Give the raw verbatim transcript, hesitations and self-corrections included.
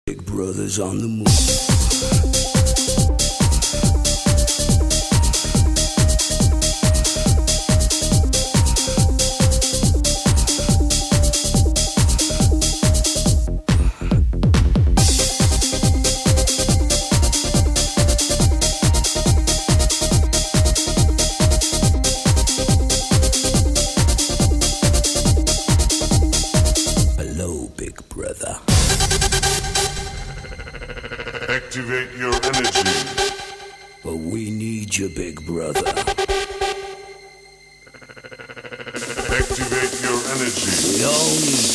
Big Brother's on the move. Activate your energy. But we need you, big brother. Activate your energy. We all need